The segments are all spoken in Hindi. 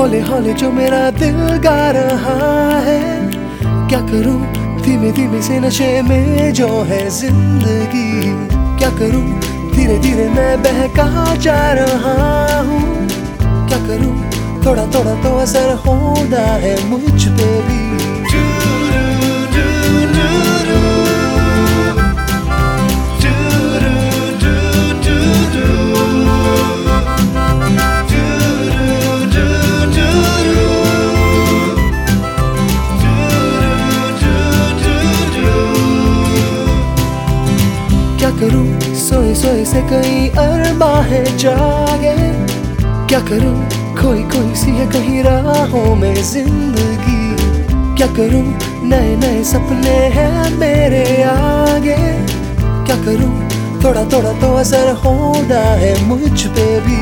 हौले हौले जो मेरा दिल गा रहा है। क्या करूं धीमे धीमे से नशे में जो है जिंदगी। क्या करूं धीरे धीरे मैं बहका जा रहा हूँ। क्या करूं थोड़ा थोड़ा तो असर होना है मुझ पे भी। क्या करूं सोए सोए से कई अरमा है जागे। क्या करूं कोई कोई सी है कहीं राहों में जिंदगी। क्या करूं नए नए सपने हैं मेरे आगे। क्या करूं थोड़ा थोड़ा तो असर होना है मुझ पे भी।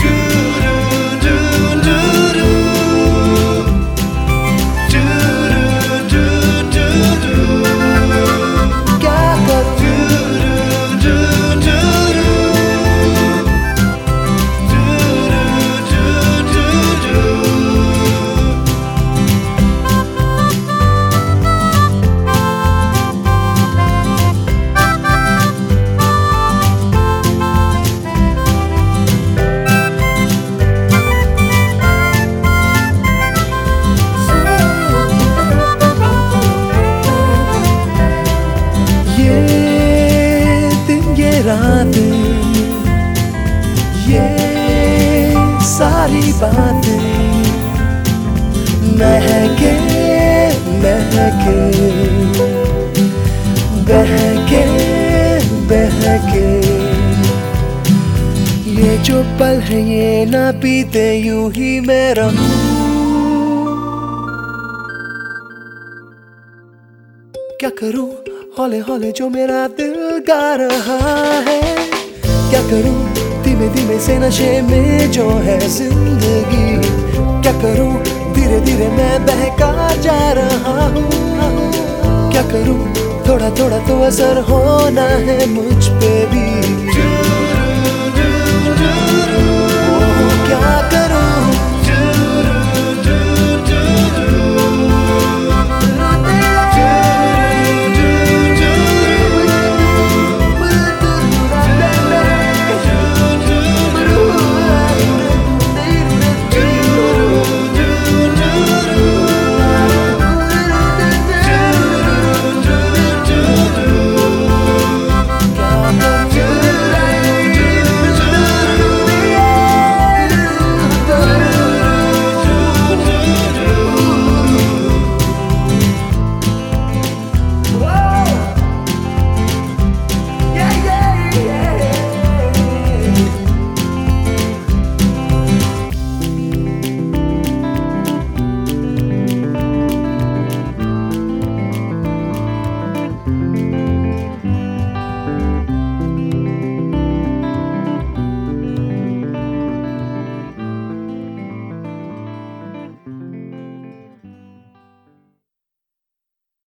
ये सारी बातें महके महके बहके बहके। ये जो पल है ये ना बीते यूं ही मैं रहूं। क्या करूं हौले हौले जो मेरा दिल गा रहा है। क्या करूं धीमे धीमे से नशे में जो है जिंदगी। क्या करूं धीरे धीरे मैं बहका जा रहा हूँ। क्या करूं थोड़ा थोड़ा तो असर होना है मुझ पे भी।